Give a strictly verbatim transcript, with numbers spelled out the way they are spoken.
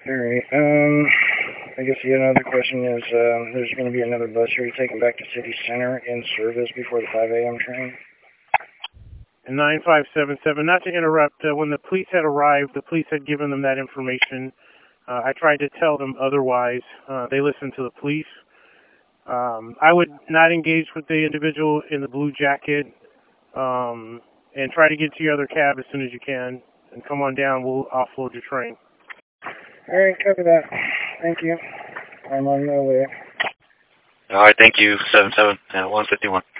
All right. Um, I guess the other question is, um, there's going to be another bus here taken back to City Center in service before the five a m train. nine five seven seven, not to interrupt, uh, when the police had arrived, the police had given them that information. Uh, I tried to tell them otherwise. Uh, they listened to the police. Um, I would not engage with the individual in the blue jacket, um, and try to get to your other cab as soon as you can, and come on down. We'll offload your train. All right, copy that. Thank you. I'm on my way. All right, thank you, seven seven, uh, one fifty-one.